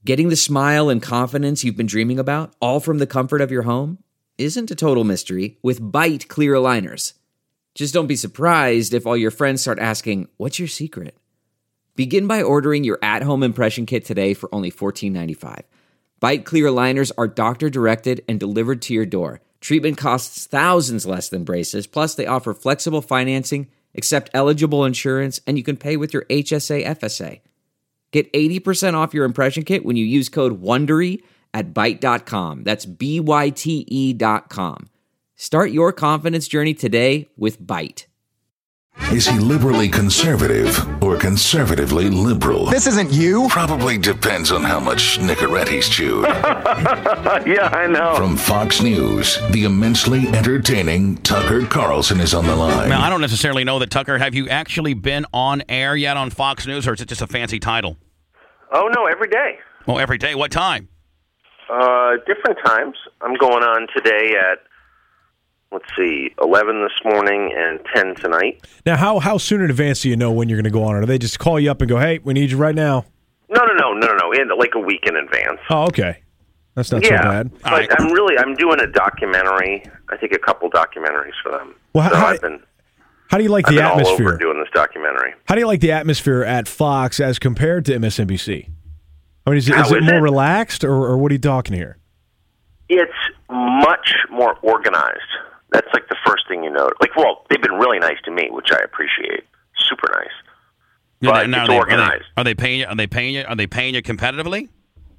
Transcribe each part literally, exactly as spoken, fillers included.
Getting the smile and confidence you've been dreaming about, all from the comfort of your home, isn't a total mystery with Byte clear aligners. Just don't be surprised if all your friends start asking, "What's your secret?" Begin by ordering your at-home impression kit today for only fourteen ninety-five. Byte clear aligners are doctor-directed and delivered to your door. Treatment costs thousands less than braces, plus they offer flexible financing, accept eligible insurance, and you can pay with your H S A F S A. Get eighty percent off your impression kit when you use code WONDERY at byte dot com. That's B Y T E dot com. Start your confidence journey today with Byte. Is he liberally conservative or conservatively liberal? This isn't you. Probably depends on how much Nicorette he's chewed. Yeah, I know. From Fox News, the immensely entertaining Tucker Carlson is on the line. Now, I don't necessarily know that, Tucker. Have you actually been on air yet on Fox News, or is it just a fancy title? Oh, no, every day. Well, every day. What time? Uh, different times. I'm going on today at, let's see, eleven this morning and ten tonight. Now, how how soon in advance do you know when you're going to go on? Or do they just call you up and go, "Hey, we need you right now"? No, no, no, no, no, no. In, like a week in advance. Oh, okay. That's not yeah, so bad. But right. I'm really, I'm doing a documentary. I think a couple documentaries for them. Well, so how, I've been, how do you like I've the been all atmosphere? over doing this documentary. How do you like the atmosphere at Fox as compared to M S N B C? I mean, is, How is it is more it? relaxed, or, or what are you talking here? It's much more organized. That's like the first thing you note. Like, well, they've been really nice to me, which I appreciate. Super nice. Yeah, But now, it's are, they, organized. are, they, are they paying you? Are they paying you? Are they paying you competitively?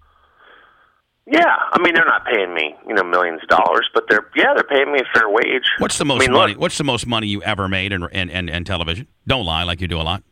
Yeah, I mean, they're not paying me, you know, millions of dollars, but they're yeah, they're paying me a fair wage. What's the most I mean, money? Look, What's the most money you ever made in in, in, in television? Don't lie, like you do a lot.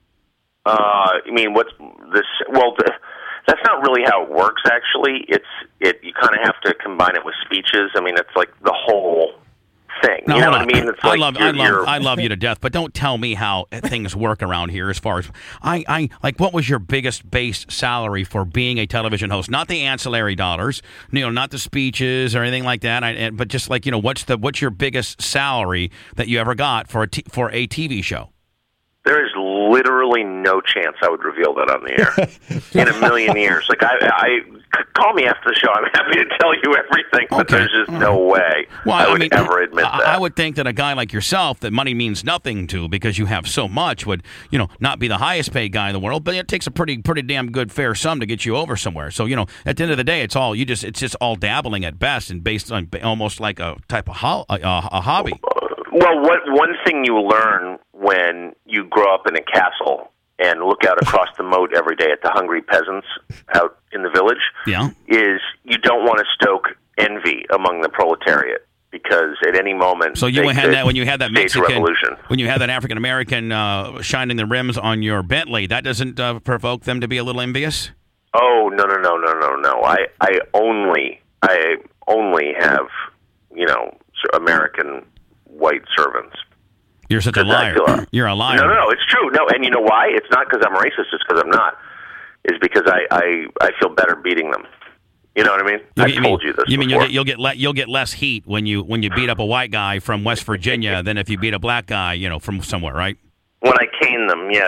uh, I mean, what's this? Well, the, that's not really how it works. Actually, it's it. You kind of have to combine it with speeches. I mean, it's like the whole thing. No, you know hold what I on. mean? It's I like love, you're, I love, you're, I love you to death, but don't tell me how things work around here. As far as I, I like, what was your biggest base salary for being a television host? Not the ancillary dollars, you know, not the speeches or anything like that. I, and, but just like, you know, what's the what's your biggest salary that you ever got for a t- for a T V show? There is literally no chance I would reveal that on the air in a million years. Like, I, I call me after the show. I'm happy to tell you everything, but Okay. there's just no way Well, I I would mean, ever admit I, that. I would think that a guy like yourself, that money means nothing to because you have so much, would, you know, not be the highest paid guy in the world, but it takes a pretty pretty damn good fair sum to get you over somewhere. So, you know, at the end of the day, it's all you just it's just all dabbling at best and based on almost like a type of ho- a, a hobby. Well, what one thing you learn when you grow up in a castle and look out across the moat every day at the hungry peasants out in the village Yeah. is you don't want to stoke envy among the proletariat because at any moment So you they had could that when you had that stage a Mexican, revolution. when you had that African American uh, shining the rims on your Bentley, that doesn't uh, provoke them to be a little envious? Oh no no no no no no! I I only I only have you know American white servants. You're such a 'Cause I liar. feel like- You're a liar. No, no, no. It's true. No, and you know why? It's not because I'm racist. It's because I'm not. It's because I, I, I feel better beating them. You know what I mean? You I mean- told you this. You mean before. you'll get you'll get le- you'll get less heat when you when you beat up a white guy from West Virginia than if you beat a black guy, you know, from somewhere, right? when I cane them? Yes.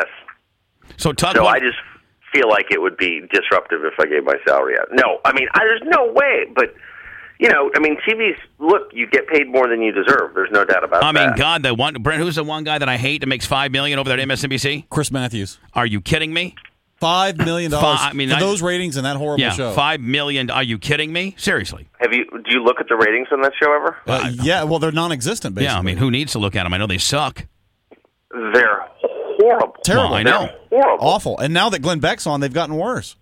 So Tug, So what- I just feel like it would be disruptive if I gave my salary out. No, I mean, I, there's no way. But you know, I mean, T V's look. You get paid more than you deserve. There's no doubt about I that. mean, God, the one Brent, who's the one guy that I hate that makes five million over there at M S N B C? Chris Matthews. Are you kidding me? Five million dollars Fi- I mean, for I- those ratings and that horrible Yeah, show. five million. Are you kidding me? Seriously? Have you? Do you look at the ratings on that show ever? Uh, yeah, well, they're non-existent, basically. Yeah, I mean, who needs to look at them? I know they suck. They're horrible. Terrible. Well, I They're know. horrible. Awful. And now that Glenn Beck's on, they've gotten worse.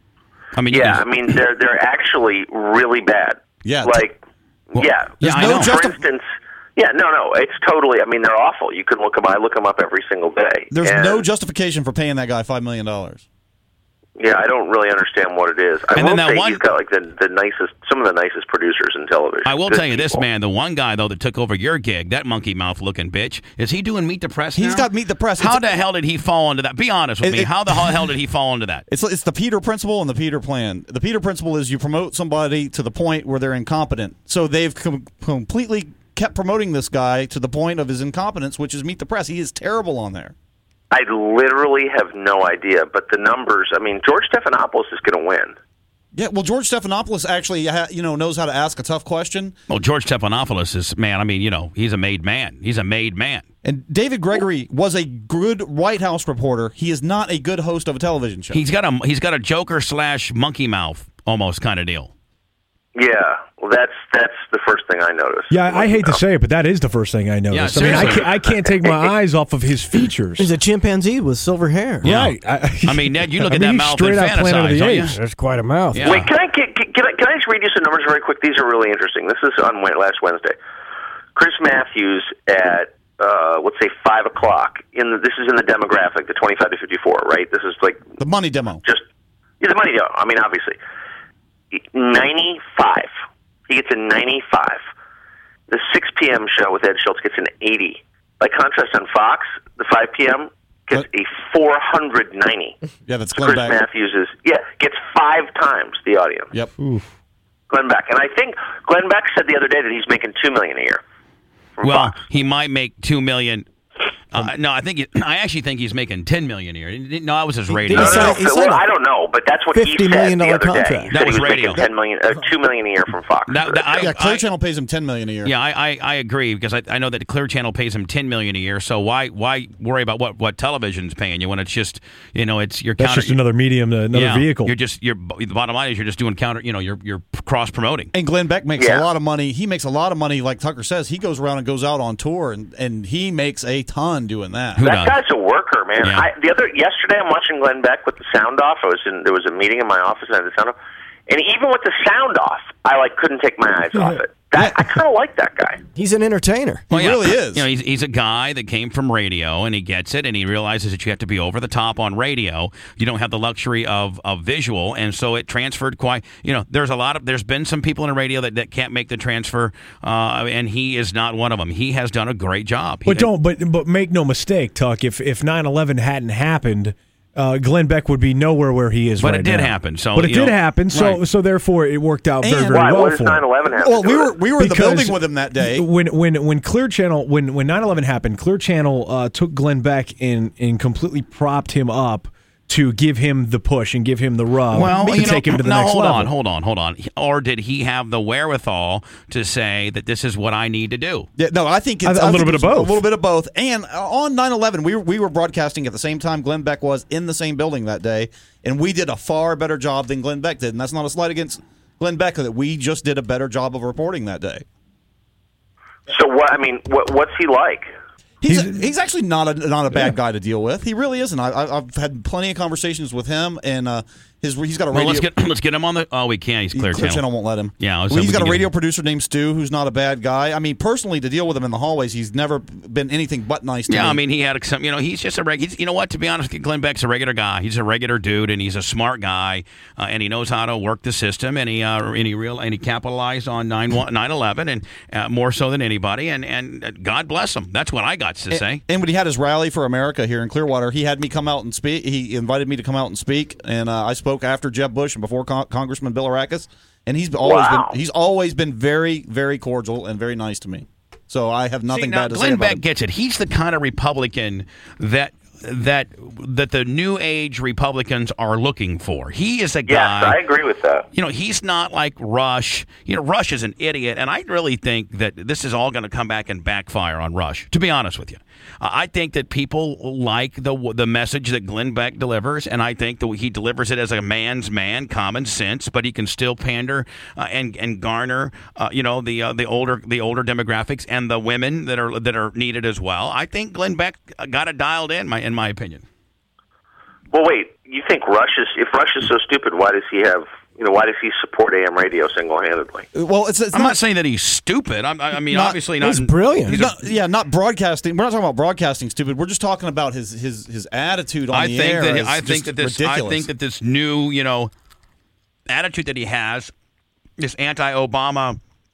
I mean, you Yeah, I can- mean they're they're actually really bad. Yeah. like yeah. Yeah, I no know. For justi- instance, yeah, no, no, it's totally. I mean, they're awful. You can look them. I look them up every single day. There's And, no justification for paying that guy five million dollars. Yeah, I don't really understand what it is. I And will then that say one- he's got like the the nicest, some of the nicest producers in television. I will Good tell you this, people. man. The one guy though that took over your gig, that monkey mouth looking bitch, is he doing Meet the Press? He's now? got Meet the Press. How It's- the hell did he fall into that? Be honest with It- me. it- How the hell did he fall into that? It's it's the Peter principle and the Peter plan. The Peter principle is you promote somebody to the point where they're incompetent. So they've com- completely kept promoting this guy to the point of his incompetence, which is Meet the Press. He is terrible on there. I literally have no idea, but the numbers. I mean, George Stephanopoulos is going to win. Yeah, well, George Stephanopoulos actually, ha- you know, knows how to ask a tough question. Well, George Stephanopoulos is, man, I mean, you know, he's a made man. He's a made man. And David Gregory was a good White House reporter. He is not a good host of a television show. He's got a he's got a Joker slash monkey mouth almost kind of deal. Yeah, well, that's that's the first thing I noticed. Yeah, I hate to say it, but that is the first thing I noticed. Yeah, I mean, I seriously. can't, I can't take my eyes off of his features. He's a chimpanzee with silver hair. Right. I, I mean, Ned, you look I at mean, that he's mouth straight and out Planet of fantasize, the don't you? Apes. That's quite a mouth. Yeah. Wait, can I can, can, I, can I just read you some numbers very quick? These are really interesting. This is on Wed- last Wednesday. Chris Matthews at uh, let's say five o'clock. In the, this is in the demographic, the twenty-five to fifty-four, right? This is like the money demo. just yeah, the money demo. I mean, obviously, ninety-five. He gets a ninety-five. The six p.m. show with Ed Schultz gets an eighty. By contrast, on Fox, the five p.m. gets What? a four hundred ninety. Yeah, that's So Glenn Chris Beck. Matthews is yeah gets five times the audience. Yep. Glenn Beck, and I think Glenn Beck said the other day that he's making two million a year from Well, Fox. he might make two million. Uh, no, I think he, I actually think he's making ten million a year. No, that was his radio. No, He no, no, signed- he well, signed a I don't know, but that's what he fifty said million the dollar other day. contract. He That said was he was radio. making ten million, uh, two million a year from Fox. That- that- I- Yeah, Clear I- Channel pays him ten million a year. Yeah, I, I, I agree because I, I know that Clear Channel pays him ten million a year. So why why worry about what, what television's paying you when it's just you know it's your That's counter, just another medium, another yeah, vehicle. You're just you're the bottom line is you're just doing counter. You know you're you're cross promoting. And Glenn Beck makes Yeah. a lot of money. He makes a lot of money, like Tucker says. He goes around and goes out on tour, and, and he makes a ton doing that. Who That does? guy's a worker, man. Yeah. I, the other yesterday, I'm watching Glenn Beck with the sound off. I was in there was a meeting in my office and I had the sound off, and even with the sound off, I like couldn't take my eyes off it. That I kind of like that guy. He's an entertainer. Well, He yeah. really is. You know, he's, he's a guy that came from radio, and he gets it, and he realizes that you have to be over the top on radio. You don't have the luxury of, of visual, and so it transferred quite. You know, there's a lot of there's been some people in the radio that, that can't make the transfer, uh, and he is not one of them. He has done a great job. He, But don't. But but make no mistake, Tuck. If if nine eleven hadn't happened, uh, Glenn Beck would be nowhere where he is But right it did now. happen, so, but it you did know, happen. So right. so therefore it worked out very And- very Why? well What does for nine him. eleven have Well, to we do were with it? we were in the Because building with him that day. When when when Clear Channel when when nine eleven happened, Clear Channel uh, took Glenn Beck and and completely propped him up to give him the push and give him the rub Well, to you know, take him to the no, next hold level. on, hold on, hold on. Or did he have the wherewithal to say that this is what I need to do? Yeah, no, I think it's A- a I little think bit of it's both. A little bit of both. And uh, on nine eleven, we were, we were broadcasting at the same time Glenn Beck was in the same building that day, and we did a far better job than Glenn Beck did. And that's not a slight against Glenn Beck, that we just did a better job of reporting that day. So what? I mean, what, what's he like? He's He's- he's actually not a not a bad guy to deal with. He really isn't. I, I, I've had plenty of conversations with him, and uh, his he's got a Well, radio. let's get let's get him on the. Oh, we can't. He's Clear, Clear Channel. Channel won't let him. Yeah, so well, he's we got can a get radio him. producer named Stu, who's not a bad guy. I mean, personally, to deal with him in the hallways, he's never been anything but nice to Yeah, me. I mean, he had some. You know, he's just a regular. You know what? To be honest, Glenn Beck's a regular guy. He's a regular dude, and he's a smart guy, uh, and he knows how to work the system, and he uh, and he real and he capitalized on nine eleven, and uh, more so than anybody. And and God bless him. That's what I got to say. And when he had his rally for America here in Clearwater, he had me come out and speak. He invited me to come out and speak, and uh, I spoke after Jeb Bush and before Con- Congressman Bill Arakis. And he's always Wow. been he's always been very very cordial and very nice to me. So I have nothing See, now, bad to say Glenn about Beck him. gets it. He's the kind of Republican that that that the new age Republicans are looking for. He is a Yes, guy. I agree with that. You know, he's not like Rush. You know, Rush is an idiot, and I really think that this is all going to come back and backfire on Rush, to be honest with you. Uh, I think that people like the the message that Glenn Beck delivers, and I think that he delivers it as a man's man, common sense, but he can still pander uh, and and garner, uh, you know, the uh, the older the older demographics and the women that are that are needed as well. I think Glenn Beck got it dialed in, my in my opinion. Well, wait. You think Rush is? If Rush is so stupid, why does he have? You know, why does he support A M radio single-handedly? Well, it's, it's I'm not, not saying that he's stupid. I'm, I I mean, Not- obviously not. He's brilliant. he's a- not- yeah, not broadcasting. We're not talking about broadcasting stupid. We're just talking about his his his attitude on I the think air. that is I think just that this ridiculous. I think that this new you know attitude that he has, this anti-Obama,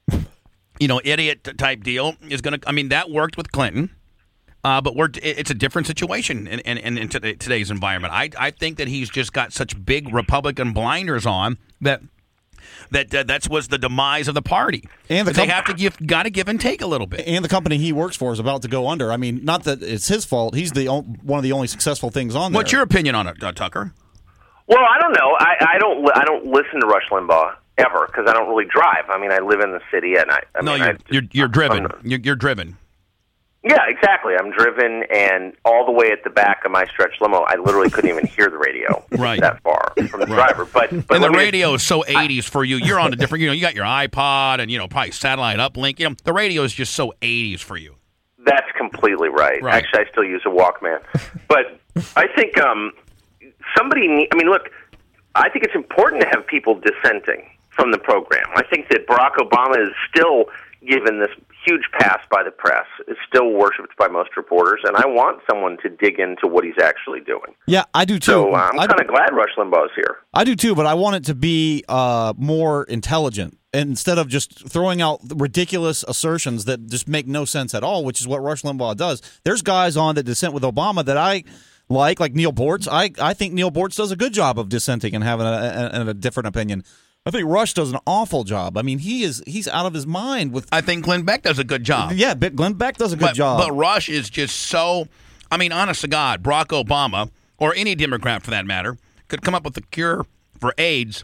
you know, idiot type deal is going to. I mean, that worked with Clinton, uh, but we're it's a different situation in, in, in, in today, today's environment. I I think that he's just got such big Republican blinders on that. That uh, that's was the demise of the party, And the they com- have to give, got to give and take a little bit. and the company he works for is about to go under. I mean, not that it's his fault. He's the o- one of the only successful things on there. What's your opinion on it, uh, Tucker? Well, I don't know. I, I don't. li- I don't listen to Rush Limbaugh ever because I don't really drive. I mean, I live in the city at night. I no, mean, you're, I just, you're you're driven. I'm- You're, you're driven. Yeah, exactly. I'm driven, and all the way at the back of my stretch limo, I literally couldn't even hear the radio Right. that far from the driver. But, but And the let me- radio is so eighties for you. You're on a different, you know, you got your iPod and, you know, probably satellite uplink. You know, the radio is just so eighties for you. That's completely right. Right. Actually, I still use a Walkman. But I think um, somebody, need, I mean, look, I think it's important to have people dissenting from the program. I think that Barack Obama is still given this huge pass by the press, is still worshipped by most reporters, and I want someone to dig into what he's actually doing. Yeah, I do too. So uh, I'm I- kind of glad Rush Limbaugh's here. I do too, but I want it to be uh, more intelligent instead of just throwing out ridiculous assertions that just make no sense at all, which is what Rush Limbaugh does. There's guys on that dissent with Obama that I like, like Neil Bortz. I, I think Neil Bortz does a good job of dissenting and having a, a, a different opinion. I think Rush does an awful job. I mean, he is he's out of his mind with. I think Glenn Beck does a good job. Yeah, but Glenn Beck does a good but, job. But Rush is just so. I mean, honest to God, Barack Obama or any Democrat for that matter could come up with a cure for AIDS,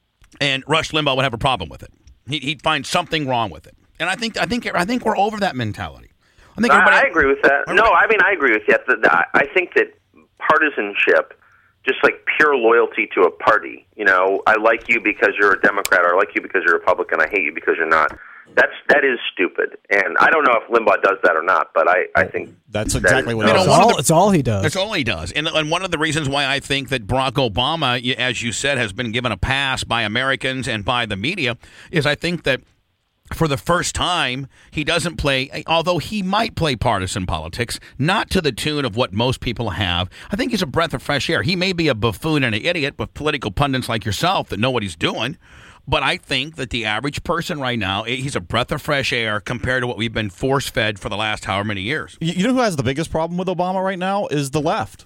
and Rush Limbaugh would have a problem with it. He, he'd find something wrong with it, and I think I think I think we're over that mentality. I think I, everybody, I agree with that. No, I mean, I agree with you. The- the- I think that partisanship, just like pure loyalty to a party, you know, I like you because you're a Democrat, or I like you because you're a Republican, I hate you because you're not. That's that is stupid, and I don't know if Limbaugh does that or not, but I, I think That's that exactly is- what You he know, does. It's one of all, the- it's all he does. That's all he does. And, and one of the reasons why I think that Barack Obama, y- as you said, has been given a pass by Americans and by the media is I think that for the first time, he doesn't play, although he might play partisan politics, not to the tune of what most people have. I think he's a breath of fresh air. He may be a buffoon and an idiot with political pundits like yourself that know what he's doing. But I think that the average person right now, he's a breath of fresh air compared to what we've been force-fed for the last however many years. You you know who has the biggest problem with Obama right now is the left.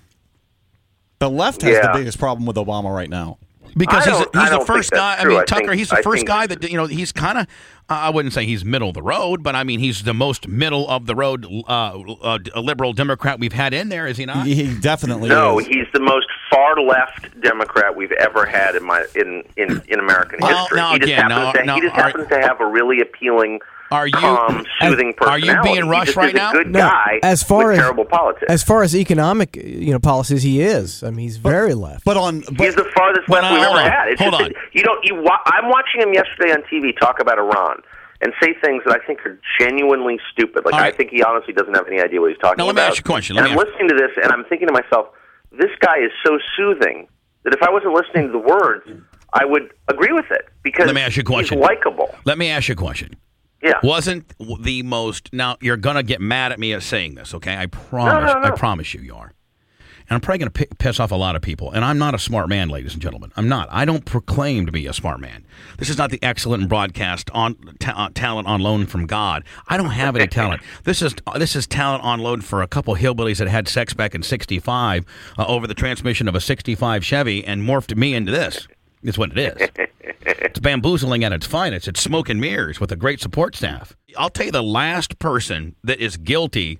The left has Yeah. the biggest problem with Obama right now. Because I he's, don't- he's I the don't think first that's guy. I true. mean, I Tucker, think- he's the I first think- guy that, you know, he's kind of, I wouldn't say he's middle of the road, but I mean, he's the most middle of the road uh, uh, liberal Democrat we've had in there, is he not? He, he definitely no, is. he's the most far left Democrat we've ever had in my in in, in American Well, history. now he just again, happens, now- to, now he just are- happens to have a really appealing, Are you- calm, soothing are you personality. being He rushed just right is now? a good No, guy as far with as terrible politics. as far as economic, you know, policies, he is. I mean, he's very left. But on but, He's the farthest But left now, we've hold ever on, had. It's hold just on. that you don't. You. wa- I'm watching him yesterday on T V talk about Iran and say things that I think are genuinely stupid. Like All right. I think he honestly doesn't have any idea what he's talking Now, let me about. ask you a question. Let And me I'm ask- listening to this and I'm thinking to myself, this guy is so soothing that if I wasn't listening to the words, I would agree with it because Let me ask you a question. he's likable. Let me ask you a question. Yeah. Wasn't the most, now you're going to get mad at me at saying this, okay? I promise, no, no. I promise you, you are. And I'm probably going to piss off a lot of people. And I'm not a smart man, ladies and gentlemen. I'm not. I don't proclaim to be a smart man. This is not the excellent broadcast on ta- talent on loan from God. I don't have any talent. This is this is talent on loan for a couple hillbillies that had sex back in sixty-five uh, over the transmission of a sixty-five Chevy and morphed me into this. It's what it is. It's bamboozling at its finest. It's smoke and mirrors with a great support staff. I'll tell you the last person that is guilty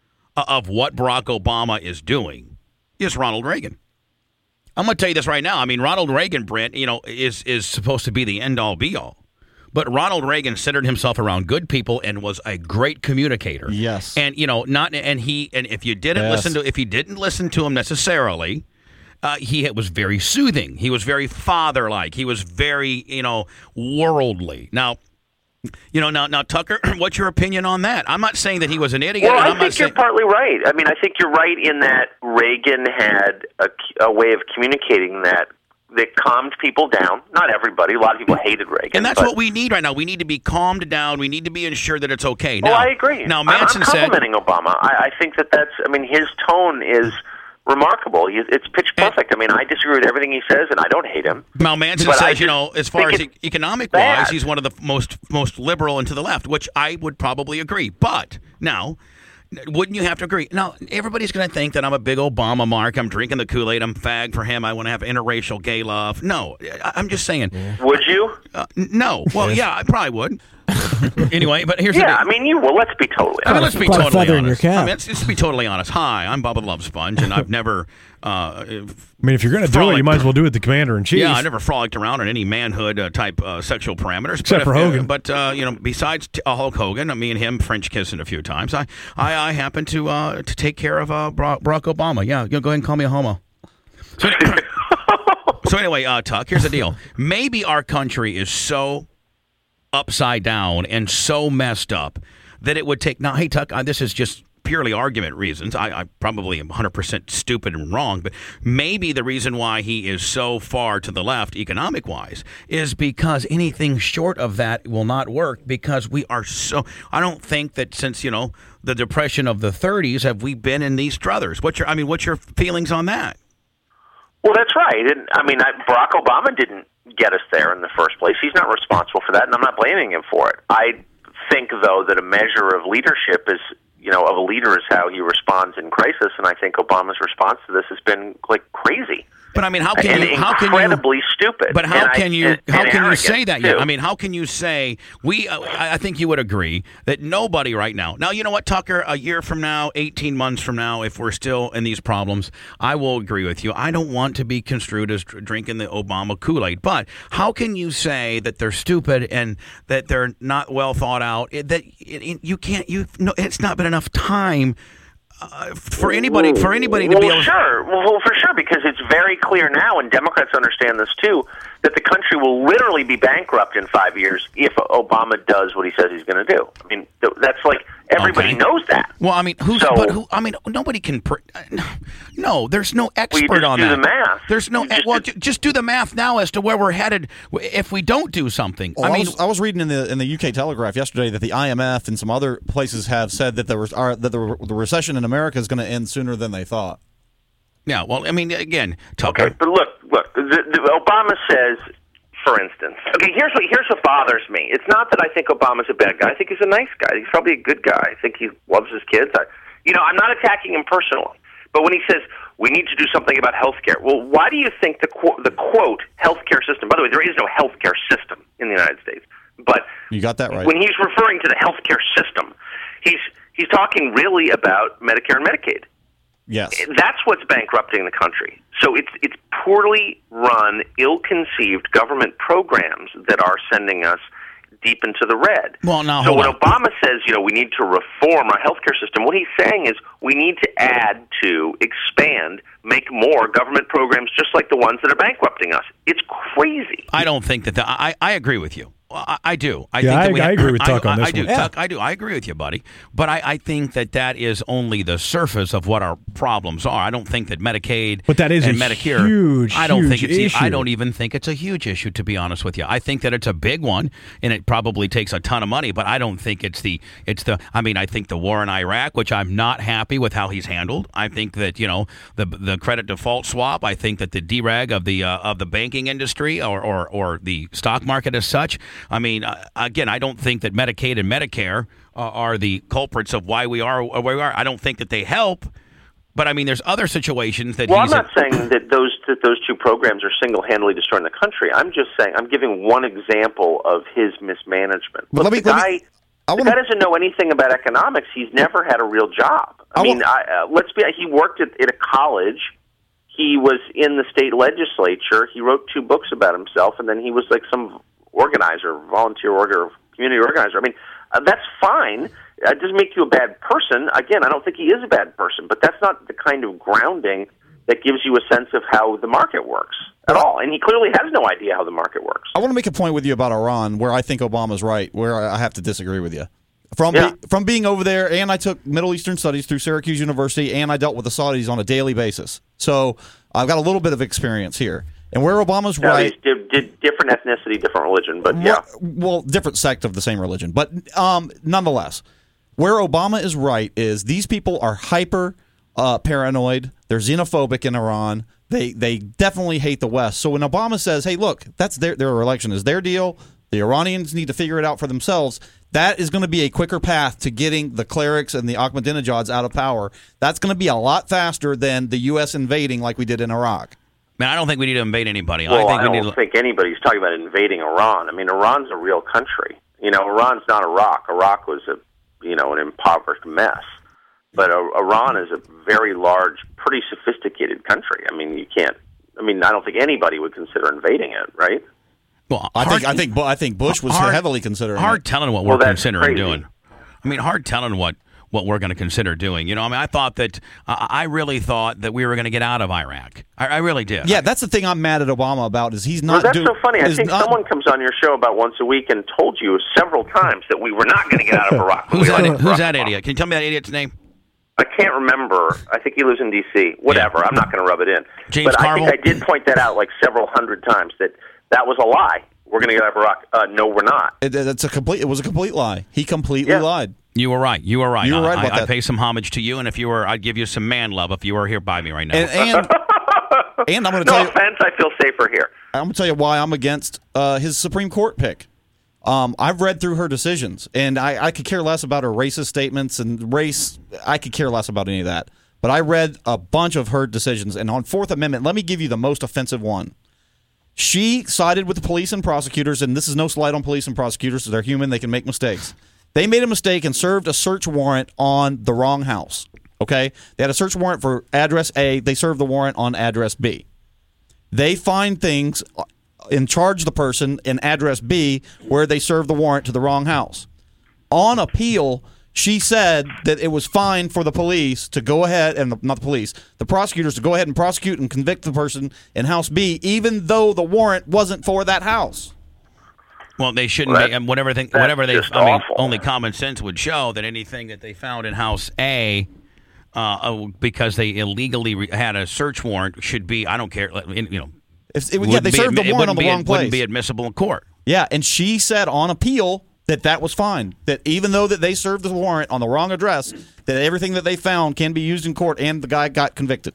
of what Barack Obama is doing is Ronald Reagan. I'm going to tell you this right now. I mean, Ronald Reagan, Brent, you know, is is supposed to be the end-all, be-all. But Ronald Reagan centered himself around good people and was a great communicator. Yes. And, you know, not and he and if you didn't Yes. listen to if you didn't listen to him necessarily, uh, he was very soothing. He was very father-like. He was very, you know, worldly. Now, you know, now, now, Tucker, what's your opinion on that? I'm not saying that he was an idiot. Well, and I I'm not think you're saying, partly right. I mean, I think you're right in that Reagan had a, a way of communicating that that calmed people down. Not everybody. A lot of people hated Reagan. and that's but, what we need right now. We need to be calmed down. We need to be ensured that it's okay. Oh, Now, I agree. Now, I'm- Manson I'm, said, complimenting Obama. I, I think that that's. I mean, his tone is remarkable. He, it's pitch perfect. I mean, I disagree with everything he says, and I don't hate him. Now, Manson But I says, you just know, as far as think e- it's economic-wise, bad. he's one of the most most liberal and to the left, which I would probably agree. But now, wouldn't you have to agree? Now, everybody's going to think that I'm a big Obama mark. I'm drinking the Kool-Aid. I'm fag for him. I want to have interracial gay love. No, I, I'm just saying. Would you? Uh, n- no. Well, yeah, I probably would. Anyway, but here's Yeah, I the mean, you. Well, let's be totally I mean, honest. let's be Quite a totally feather in honest. your cap. I mean, let's, let's be totally honest. Hi, I'm Bubba Love Sponge, and I've never. Uh, I mean, if you're going to do it, Frolic. you might as well do it the commander in chief. Yeah, I never frolicked around on any manhood uh, type uh, sexual parameters. Except but for if, Hogan. Uh, but, uh, you know, besides t- uh, Hulk Hogan, uh, me and him French kissing a few times, I I, I happen to uh, to take care of uh, Barack Obama. Yeah, you know, go ahead and call me a homo. So, so anyway, uh, Tuck, here's the deal. Maybe our country is so upside down and so messed up that it would take... Now, hey, Tuck, uh, this is just... purely argument reasons. I, I probably am one hundred percent stupid and wrong, but maybe the reason why he is so far to the left economic-wise is because anything short of that will not work because we are so... I don't think that since, you know, the Depression of the thirties have we been in these struthers. What's your, I mean, what's your feelings on that? Well, that's right. And, I mean, I, Barack Obama didn't get us there in the first place. He's not responsible for that, and I'm not blaming him for it. I think, though, that a measure of leadership is... you know, of a leader is how he responds in crisis, and I think Obama's response to this has been like crazy. But I mean, how can and you? How can you? incredibly stupid. But how and can I, you? And, how and can you arrogant, say that? too. Yet? I mean, how can you say we? Uh, I I think you would agree that nobody right now. Now, you know what, Tucker? A year from now, eighteen months from now, if we're still in these problems, I will agree with you. I don't want to be construed as dr- drinking the Obama Kool-Aid. But how can you say that they're stupid and that they're not well thought out? It, that it, it, you can't. You no, it's not been enough time. Uh, for anybody, for anybody to well, be able, sure, well, well, for sure, because it's very clear now, and Democrats understand this too, that the country will literally be bankrupt in five years if Obama does what he says he's going to do. I mean, th- that's like everybody Okay. knows that. Well, I mean, who's So- but who? I mean, nobody can. Pr- no, there's no expert just on do that. the math. There's no. You just- well, ju- just do the math now as to where we're headed if we don't do something. Well, I I, mean, was, I was reading in the in the U K Telegraph yesterday that the I M F and some other places have said that there was are, that the, the recession in America is going to end sooner than they thought. yeah. Well, I mean, again, Tucker. Okay, but look, look. The, the, Obama says, for instance, okay. Here's what here's what bothers me. It's not that I think Obama's a bad guy. I think he's a nice guy. He's probably a good guy. I think he loves his kids. I, you know, I'm not attacking him personally. But when he says we need to do something about health care, well, why do you think the qu- the quote health care system? By the way, there is no health care system in the United States. But You got that right. when he's referring to the health care system, he's he's talking really about Medicare and Medicaid. Yes. That's what's bankrupting the country. So it's it's poorly run, ill-conceived government programs that are sending us deep into the red. Well, now, so hold when on. Obama says, you know, we need to reform our healthcare system, what he's saying is we need to add to, expand, make more government programs just like the ones that are bankrupting us. It's crazy. I don't think that. The, I I agree with you. I, I do. I Yeah, think that I- we I agree with Tuck I, on this I do. one. Tuck, I do. I agree with you, buddy. But I, I think that that is only the surface of what our problems are. I don't think that Medicaid But that is and a Medicare. huge, I don't think huge it's. e- I issue. don't even think it's a huge issue, to be honest with you. I think that it's a big one, and it probably takes a ton of money. But I don't think it's the. It's the. I mean, I think the war in Iraq, which I'm not happy with how he's handled. I think that you know the the credit default swap. I think that the dereg of the uh, of the banking industry or, or or the stock market as such. I mean. Uh, Again, I don't think that Medicaid and Medicare uh, are the culprits of why we are where we are. I don't think that they help, but I mean, there's other situations that Well, I'm he's. not saying that those that those two programs are single-handedly destroying the country. I'm just saying I'm giving one example of his mismanagement. Well, Look, let me- the let guy, me- I the wanna- guy doesn't know anything about economics. He's never had a real job. I, I mean, wanna- I, uh, let's be. He worked at, at a college. He was in the state legislature. He wrote two books about himself, and then he was like some organizer, volunteer order, community organizer. I mean, uh, that's fine. Uh, It doesn't make you a bad person. Again, I don't think he is a bad person, but that's not the kind of grounding that gives you a sense of how the market works at all. And he clearly has no idea how the market works. I want to make a point with you about Iran where I think Obama's right, where I have to disagree with you. From Yeah. be, from being over there, and I took Middle Eastern Studies through Syracuse University, and I dealt with the Saudis on a daily basis. So I've got a little bit of experience here. And where Obama's No, right, he's di- di- different ethnicity, different religion, but yeah. well, different sect of the same religion, but um, nonetheless, where Obama is right is these people are hyper uh, paranoid. They're xenophobic in Iran. They they definitely hate the West. So when Obama says, "Hey, look, that's their their election is their deal. The Iranians need to figure it out for themselves," that is going to be a quicker path to getting the clerics and the Ahmadinejads out of power. That's going to be a lot faster than the U S invading like we did in Iraq. Man, I don't think we need to invade anybody. Well, I think I we don't need. To, think anybody's talking about invading Iran. I mean, Iran's a real country. You know, Iran's not Iraq. Iraq was a, you know, an impoverished mess. But uh, Iran is a very large, pretty sophisticated country. I mean, you can't. I mean, I don't think anybody would consider invading it, right? Well, I hard, think I think Bu- I think Bush was hard, heavily considering hard it. telling what Well, we're that's considering crazy. doing. I mean, hard telling what, what we're going to consider doing. You know, I mean, I thought that uh, I really thought that we were going to get out of Iraq. I, I really did. Yeah, that's the thing I'm mad at Obama about is he's Well, not. that's do- so funny. I is think not- someone comes on your show about once a week and told you several times that we were not going to get out of Iraq. Who's We that? were Who's Iraq. that idiot? Can you tell me that idiot's name? I can't remember. I think he lives in D C Whatever. I'm not going to rub it in. James but Carville? I think I did point that out like several hundred times that that was a lie. We're going to get out of Iraq. Uh, no, we're not. It, it's a complete. It was a complete lie. He completely Yeah. lied. You were right. You were right. You were right I, about I, that. I pay some homage to you, and if you were, I'd give you some man love if you were here by me right now. And and, and I'm going to No tell you. offense. I feel safer here. I'm going to tell you why I'm against uh, his Supreme Court pick. Um, I've read through her decisions, and I, I could care less about her racist statements and race. I could care less about any of that. But I read a bunch of her decisions, and on Fourth Amendment, let me give you the most offensive one. She sided with the police and prosecutors, and this is no slight on police and prosecutors. They're human. They can make mistakes. They made a mistake and served a search warrant on the wrong house. Okay? They had a search warrant for address A. They served the warrant on address B. They find things and charge the person in address B where they served the warrant to the wrong house. On appeal, she said that it was fine for the police to go ahead, and the, not the police, the prosecutors to go ahead and prosecute and convict the person in House B, even though the warrant wasn't for that house. Well, they shouldn't Well, be. And whatever thing, that's whatever they, just I mean, awful. only common sense would show that anything that they found in House A, uh, uh, because they illegally re- had a search warrant, should be. I don't care. You know, If, it, yeah, wouldn't they be served admi- the it warrant on wouldn't the be- wrong place. Wouldn't be admissible in court. Yeah, and she said on appeal that that was fine. That even though that they served the warrant on the wrong address, that everything that they found can be used in court, and the guy got convicted.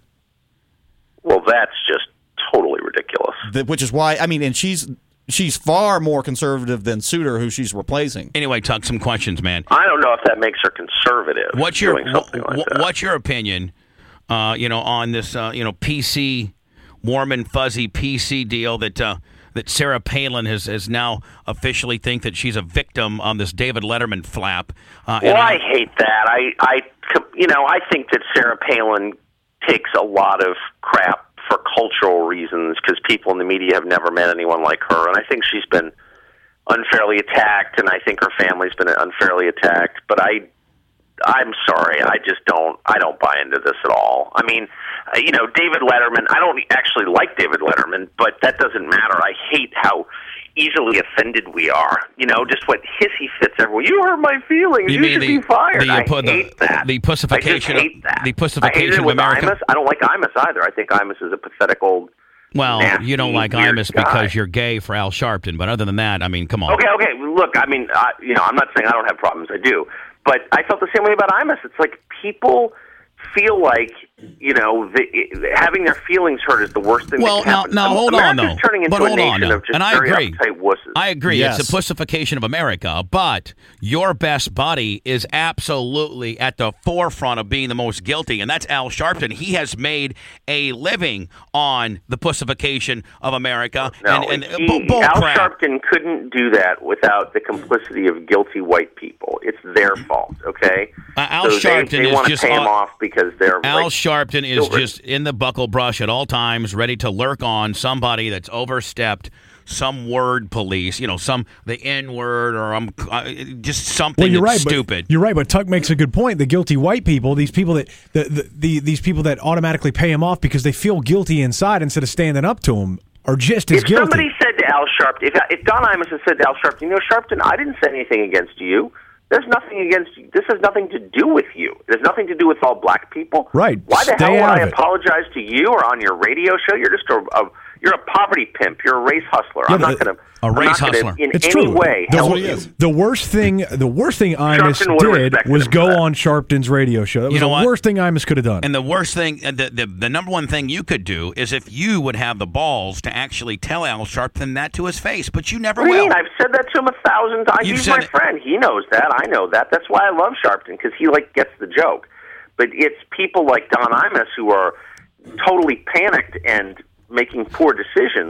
Well, that's just totally ridiculous. That, which is why, I mean, and she's she's far more conservative than Souter, who she's replacing. Anyway, Tuck, some questions, man. I don't know if that makes her conservative. What's your doing something wh- like wh- that. what's your opinion? Uh, you know, on this, uh, you know, P C, warm and fuzzy P C deal that uh, that Sarah Palin has, has now officially think that she's a victim on this David Letterman flap. Uh, and Well, I hate that. I, I, you know, I think that Sarah Palin takes a lot of crap for cultural reasons because people in the media have never met anyone like her, and I think she's been unfairly attacked, and I think her family's been unfairly attacked. But I, I'm sorry, I just don't. I don't buy into this at all. I mean, uh, you know, David Letterman. I don't actually like David Letterman, but that doesn't matter. I hate how easily offended we are. You know, just what hissy fits everywhere. You hurt my feelings. You You, mean should the- be fired. the, uh, I pu- the- hate that. the pussification I of- just hate that. the pussification I hate it of with America. Imus. I don't like Imus either. I think Imus is a pathetic old. Well, nasty, you don't like weird Imus guy. because you're gay for Al Sharpton, but other than that, I mean, come on. Okay, okay. Look, I mean, I, you know, I'm not saying I don't have problems. I do, but I felt the same way about Imus. It's like people feel like, you know, the, having their feelings hurt is the worst thing Well, that can now, happen. now Um, hold on, America's though. turning into But a hold on, nation now. of just And I very agree. uptight wusses. I agree. Yes. It's a pussification of America, but your best buddy is absolutely at the forefront of being the most guilty, and that's Al Sharpton. He has made a living on the pussification of America. No, and, and he, bull, bull Al crap. Sharpton couldn't do that without the complicity of guilty white people. It's their fault, okay? Uh, Al so Sharpton they, they is want just to pay him on- off because they're Al like, Sharpton is children. just in the buckle brush at all times, ready to lurk on somebody that's overstepped some word police, you know, some the N word or um, uh, just something Well, you're that's right. stupid. But you're right, but Tuck makes a good point. The guilty white people, these people that the, the, the these people that automatically pay him off because they feel guilty inside instead of standing up to him, are just as If guilty. somebody said to Al Sharpton, if, if Don Imus had said to Al Sharpton, you know, Sharpton, I didn't say anything against you. There's nothing against you. This has nothing to do with you. It has nothing to do with all black people. Right. Why the Stay hell would out I of it. apologize to you or on your radio show? You're just a, a you're a poverty pimp. You're a race hustler. Yeah, I'm not but- going to A I'm race not gonna hustler. in It's any true. way The, help what he you. is. the worst thing, the worst thing Imus Sharpton would've did respected was him go for that. on Sharpton's radio show. That was You know the what? worst thing Imus could have done. And the worst thing, uh, the, the the number one thing you could do is if you would have the balls to actually tell Al Sharpton that to his face, but you never What do you will. mean? I've said that to him a thousand times. You've He's said my it. friend. He knows that. I know that. That's why I love Sharpton, because he like gets the joke. But it's people like Don Imus who are totally panicked and making poor decisions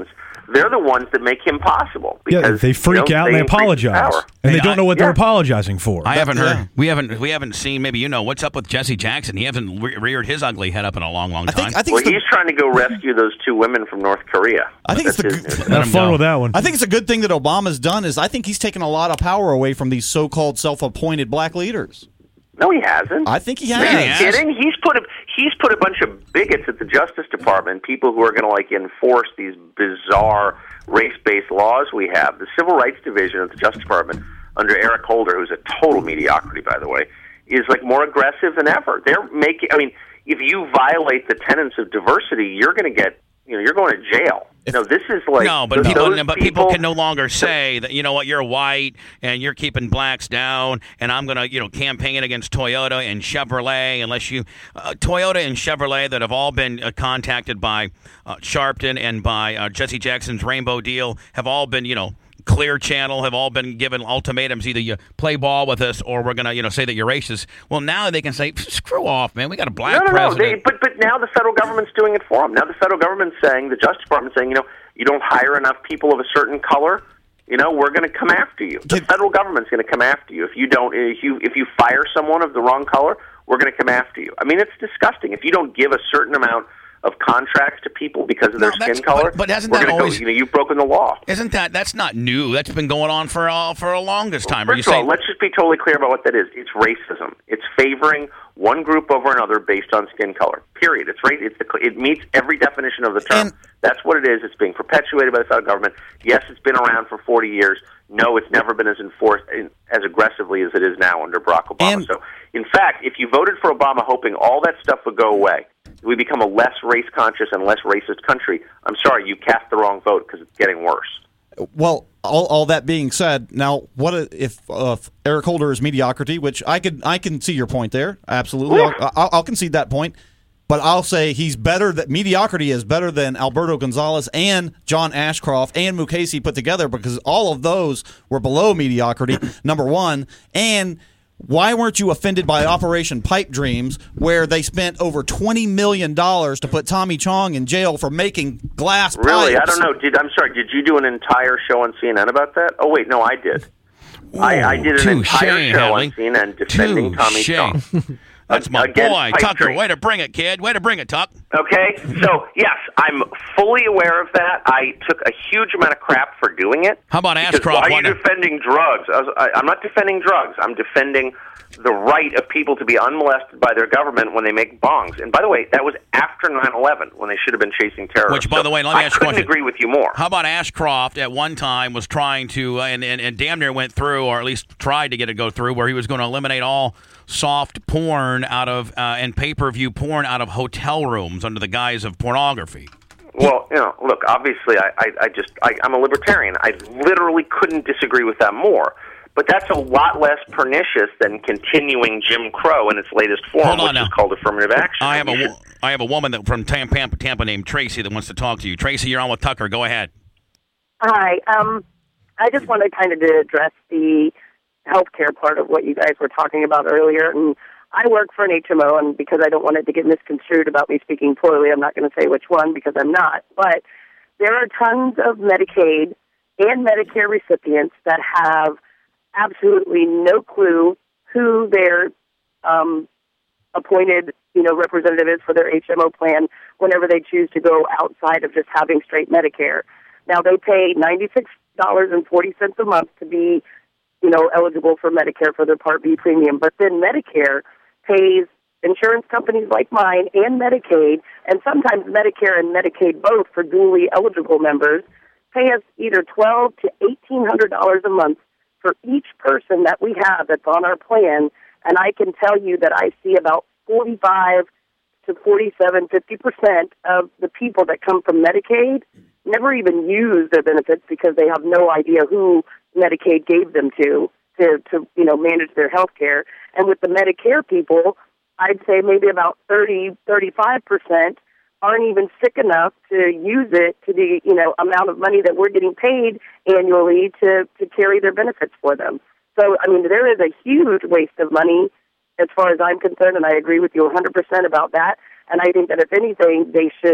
they're the ones that make him possible. Yeah, Because, they freak you know, out and they increase his apologize, power. and Hey, they don't I- know what they're yeah. apologizing for. I haven't heard. yeah. We haven't. We haven't seen. Maybe you know what's up with Jesse Jackson. He hasn't re- reared his ugly head up in a long, long I time. think I think Well, it's the, he's trying to go rescue those two women from North Korea. I think it's That's the his good- news. Have him fun go. with that one. I think it's a good thing that Obama's done is I think he's taken a lot of power away from these so-called self-appointed black leaders. No, he hasn't. I think he Are has. you he has. kidding? He's put a he's put a bunch of bigots at the Justice Department, people who are going to like enforce these bizarre race-based laws we have. The Civil Rights Division of the Justice Department, under Eric Holder, who's a total mediocrity, by the way, is like more aggressive than ever. They're making. I mean, if you violate the tenets of diversity, you're going to get. You know, you're going to jail. If- no, this is like no, but th- people, those but people can no longer say that. You know what? You're white and you're keeping blacks down, and I'm gonna, you know, campaign against Toyota and Chevrolet unless you, uh, Toyota and Chevrolet that have all been uh, contacted by uh, Sharpton and by uh, Jesse Jackson's Rainbow Deal have all been, you know. Clear Channel have all been given ultimatums: either you play ball with us, or we're gonna, you know, say that you're racist. Well, now they can say, "Screw off, man. We got a black No, no, no. president." They, but but now the federal government's doing it for them. Now the federal government's saying, the Justice Department's saying, you know, you don't hire enough people of a certain color. You know, we're going to come after you. The Did- federal government's going to come after you if you don't. If you if you fire someone of the wrong color, we're going to come after you. I mean, it's disgusting. If you don't give a certain amount of contracts to people because of No, their that's- skin color, but- but hasn't we're that gonna always- go, you know, you've broken the law. Isn't that that's not new? That's been going on for uh, for a longest time. Are you First of all, saying? let's just be totally clear about what that is. It's racism. It's favoring one group over another based on skin color. Period. It's right. It's the, it meets every definition of the term. And- That's what it is. It's being perpetuated by the federal government. Yes, it's been around for forty years. No, it's never been as enforced as aggressively as it is now under Barack Obama. And- so, in fact, if you voted for Obama hoping all that stuff would go away, we become a less race-conscious and less racist country, I'm sorry, you cast the wrong vote because it's getting worse. Well, all, all that being said, now what if, uh, if Eric Holder is mediocrity? Which I could I can see your point there. Absolutely, I'll, I'll, I'll concede that point. But I'll say he's better. That mediocrity is better than Alberto Gonzalez and John Ashcroft and Mukasey put together, because all of those were below mediocrity. Number one, and why weren't you offended by Operation Pipe Dreams, where they spent over twenty million dollars to put Tommy Chong in jail for making glass Really? pipes? I don't know. Did I'm sorry. Did you do an entire show on C N N about that? Oh wait, no, I did. I, I did an Touche, entire show Hadley. on C N N defending Tommy Touche. Chong. That's my Against boy, pipe Tucker. dreams. Way to bring it, kid. Way to bring it, Tuck. Okay, so yes, I'm fully aware of that. I took a huge amount of crap for doing it. How about Because Ashcroft? Why are you wanting- defending drugs? I was, I, I'm not defending drugs. I'm defending the right of people to be unmolested by their government when they make bongs. And by the way, that was after nine eleven, when they should have been chasing terrorists. Which, by the way, let me I ask you a couldn't question. agree with you more. How about Ashcroft at one time was trying to, uh, and, and, and damn near went through, or at least tried to get it go through, where he was going to eliminate all soft porn out of, uh, and pay-per-view porn out of hotel rooms under the guise of pornography. Well, you know, look, obviously, I, I, I just, I, I'm a libertarian. I literally couldn't disagree with that more. But that's a lot less pernicious than continuing Jim Crow in its latest form, Hold on which now. is called affirmative action. I have a, You wo- I have a woman that from Tampa, Tampa named Tracy that wants to talk to you. Tracy, you're on with Tucker. Go ahead. Hi. Um, I just wanted kind of to address the healthcare part of what you guys were talking about earlier. And I work for an H M O, and because I don't want it to get misconstrued about me speaking poorly, I'm not going to say which one because I'm not. But there are tons of Medicaid and Medicare recipients that have absolutely no clue who their um, appointed, you know, representative is for their H M O plan whenever they choose to go outside of just having straight Medicare. Now, they pay ninety-six dollars and forty cents a month to be, you know, eligible for Medicare for their Part B premium. But then Medicare pays insurance companies like mine and Medicaid, and sometimes Medicare and Medicaid both for dually eligible members, pay us either twelve to eighteen hundred dollars a month for each person that we have that's on our plan. And I can tell you that I see about forty-five to forty-seven, fifty percent of the people that come from Medicaid never even use their benefits because they have no idea who Medicaid gave them to, to, to you know, manage their health care. And with the Medicare people, I'd say maybe about thirty, thirty-five percent aren't even sick enough to use it to the, you know, amount of money that we're getting paid annually to, to carry their benefits for them. So, I mean, there is a huge waste of money as far as I'm concerned, and I agree with you one hundred percent about that. And I think that if anything, they should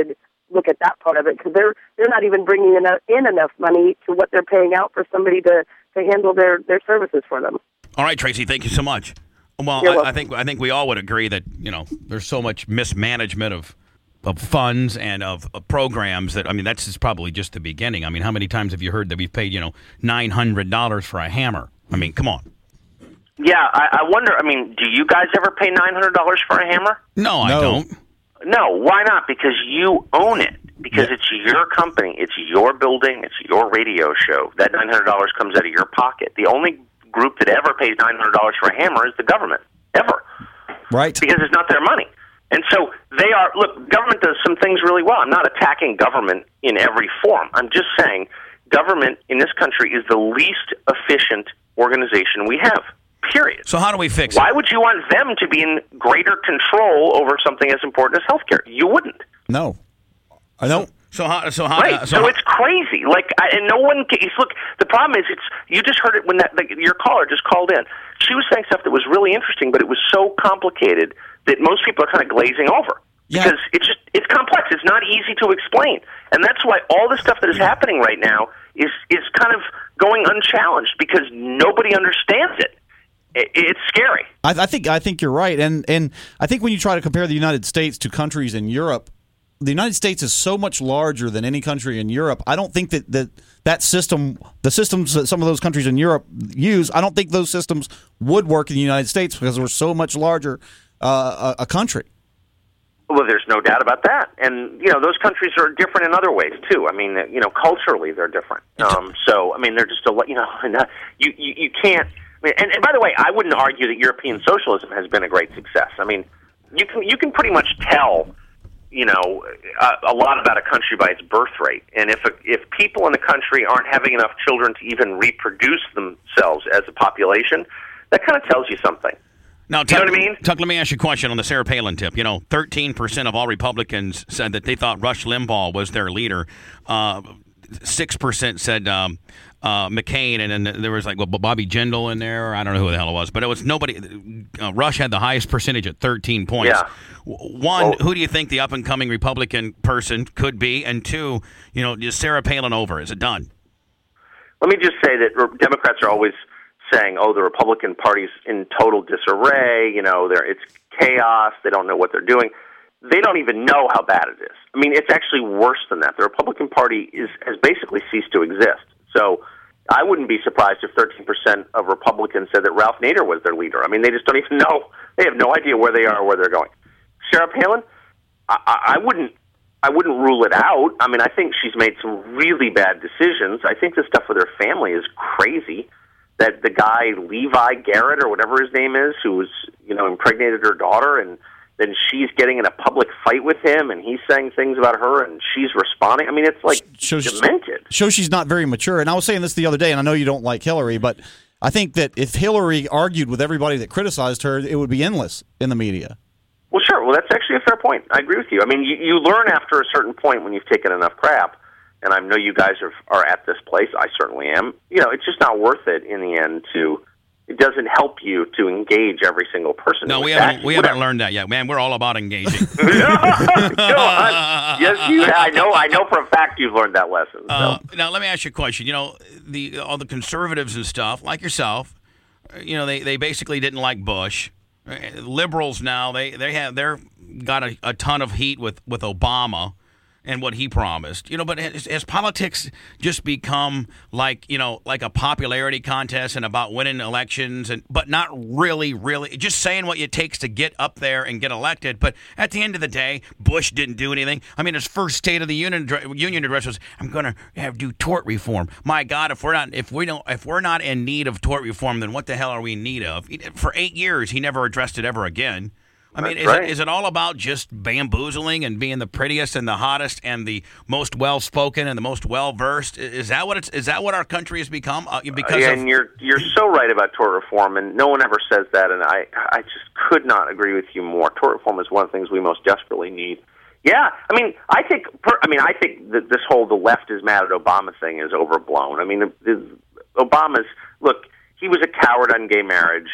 look at that part of it, because they're they're not even bringing enough, in enough money to what they're paying out for somebody to, to handle their, their services for them. All right, Tracy, thank you so much. Well, I, I think I think we all would agree that, you know, there's so much mismanagement of of funds and of, of programs that, I mean, that's just probably just the beginning. I mean, how many times have you heard that we've paid, you know, nine hundred dollars for a hammer? I mean, come on. Yeah, I, I wonder, I mean, do you guys ever pay nine hundred dollars for a hammer? No, I No. don't. No, why not? Because you own it. Because it's your company. It's your building. It's your radio show. That nine hundred dollars comes out of your pocket. The only group that ever pays nine hundred dollars for a hammer is the government. Ever. Right. Because it's not their money. And so they are, look, government does some things really well. I'm not attacking government in every form. I'm just saying government in this country is the least efficient organization we have, period. So how do we fix Why it? would you want them to be in greater control over something as important as healthcare? You wouldn't. No. I don't. So how? So how? Right. Uh, so so how, it's crazy. Like, I, and no one can. Look, the problem is, it's you just heard it when that like, your caller just called in. She was saying stuff that was really interesting, but it was so complicated that most people are kind of glazing over Yeah. because it's just it's complex. It's not easy to explain, and that's why all the stuff that is happening right now is is kind of going unchallenged because nobody understands it. it it's scary. I, I think I think you're right, and and I think when you try to compare the United States to countries in Europe, the United States is so much larger than any country in Europe. I don't think that that, that system, the systems that some of those countries in Europe use, I don't think those systems would work in the United States because we're so much larger uh, a, a country. Well, there's no doubt about that, and you know those countries are different in other ways too. I mean, you know, culturally they're different. Um, so, I mean, they're just a you know, you you, you can't. I mean, and, and by the way, I wouldn't argue that European socialism has been a great success. I mean, you can you can pretty much tell, you know, a, a lot about a country by its birth rate, and if a, if people in the country aren't having enough children to even reproduce themselves as a population, that kind of tells you something. Now, You Tuck, know what I mean? Tuck, let me ask you a question on the Sarah Palin tip. You know, thirteen percent of all Republicans said that they thought Rush Limbaugh was their leader. Uh, six percent said um, uh, McCain, and then there was like well, Bobby Jindal in there. I don't know who the hell it was, but it was nobody. Uh, Rush had the highest percentage at thirteen points. Yeah. One, Well- who do you think the up-and-coming Republican person could be? And two, you know, is Sarah Palin over? Is it done? Let me just say that re- Democrats are always saying, "Oh, the Republican Party's in total disarray. You know, they're, it's chaos. They don't know what they're doing." They don't even know how bad it is. I mean, it's actually worse than that. The Republican Party is has basically ceased to exist. So I wouldn't be surprised if thirteen percent of Republicans said that Ralph Nader was their leader. I mean, they just don't even know. They have no idea where they are or where they're going. Sarah Palin, I, I, I wouldn't. I wouldn't rule it out. I mean, I think she's made some really bad decisions. I think the stuff with her family is crazy. That the guy Levi Garrett or whatever his name is, who was you know impregnated her daughter, and then she's getting in a public fight with him, and he's saying things about her, and she's responding. I mean, it's like Shows, demented. shows she's not very mature. And I was saying this the other day, and I know you don't like Hillary, but I think that if Hillary argued with everybody that criticized her, it would be endless in the media. Well, sure. Well, that's actually a fair point. I agree with you. I mean, you, you learn after a certain point when you've taken enough crap, and I know you guys are, are at this place. I certainly am. You know, it's just not worth it in the end to. It doesn't help you to engage every single person. No, who we attacks haven't. you. We haven't Whatever. learned that yet, man. We're all about engaging. Go on. Yes, you. I know. I know for a fact you've learned that lesson. So. Uh, now, let me ask you a question. You know, the all the conservatives and stuff, like yourself, you know, they, they basically didn't like Bush. Uh, Liberals now, they they have they're got a, a ton of heat with, with Obama and what he promised. You know, but has, has politics just become like, you know, like a popularity contest and about winning elections, and but not really, really just saying what it takes to get up there and get elected. But at the end of the day, Bush didn't do anything. I mean, his first State of the Union Union address was, "I'm going to have do tort reform." My God, if we're not if we don't if we're not in need of tort reform, then what the hell are we in need of? For eight years, he never addressed it ever again. I mean, That's is, right. it, is it all about just bamboozling and being the prettiest and the hottest and the most well-spoken and the most well-versed? Is that what it's? Is that what our country has become? Uh, because Uh, of, and you're you're so right about tort reform, and no one ever says that, and I I just could not agree with you more. Tort reform is one of the things we most desperately need. Yeah, I mean, I think per, I mean I think that this whole the left is mad at Obama thing is overblown. I mean, the, the, Obama's look, he was a coward on gay marriage.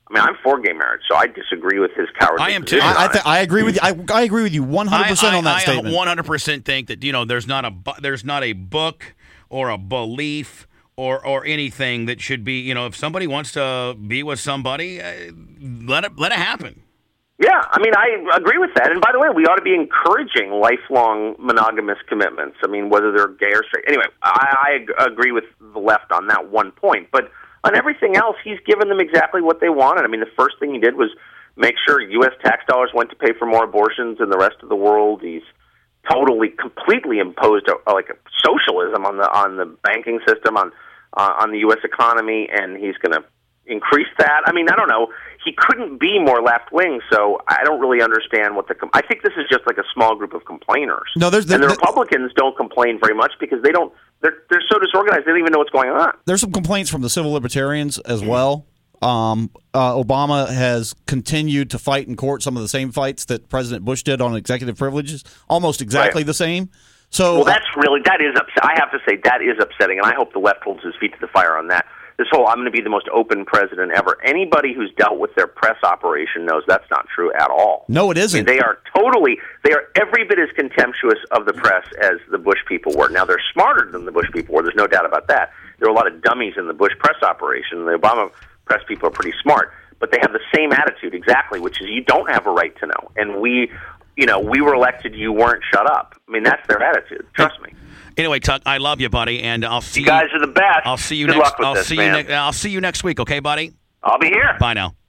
I mean, I'm for gay marriage, so I disagree with his cowardly I am too. position I, I, on th- it. I agree with you. I, I agree with you one hundred percent I, on that I, statement. I one hundred percent think that, you know, there's not a bu- there's not a book or a belief or or anything that should be, you know, if somebody wants to be with somebody, uh, let it let it happen. Yeah, I mean, I agree with that. And by the way, we ought to be encouraging lifelong monogamous commitments. I mean, whether they're gay or straight. Anyway, I, I agree with the left on that one point. But on everything else, he's given them exactly what they wanted. I mean, the first thing he did was make sure U S tax dollars went to pay for more abortions than the rest of the world. He's totally, completely imposed a, like a socialism on the on the banking system, on uh, on the U S economy, and he's going to increase that. I mean, I don't know. He couldn't be more left wing, so I don't really understand what the. Com- I think this is just like a small group of complainers. No, there's and the there- Republicans don't complain very much because they don't. They're they're so disorganized. They don't even know what's going on. There's some complaints from the civil libertarians as well. Um, uh, Obama has continued to fight in court some of the same fights that President Bush did on executive privileges, almost exactly Right. the same. So, Well, that's really that is upset. I have to say that is upsetting, and I hope the left holds his feet to the fire on that. This whole I'm going to be the most open president ever. Anybody who's dealt with their press operation knows that's not true at all. no, it I mean, isn't. they are totally, they are every bit as contemptuous of the press as the Bush people were. Now, they're smarter than the Bush people were. There's no doubt about that. There were a lot of dummies in the Bush press operation. The Obama press people are pretty smart, but they have the same attitude exactly, which is you don't have a right to know. And we, you know, we were elected, you weren't, shut up. I mean, that's their attitude. Trust me. Anyway, Tuck, I love you, buddy, and I'll see You guys are the best. I'll see you Good next. luck with I'll this, see man. you. Ne- I'll see you next week. Okay, buddy. I'll be here. Bye now.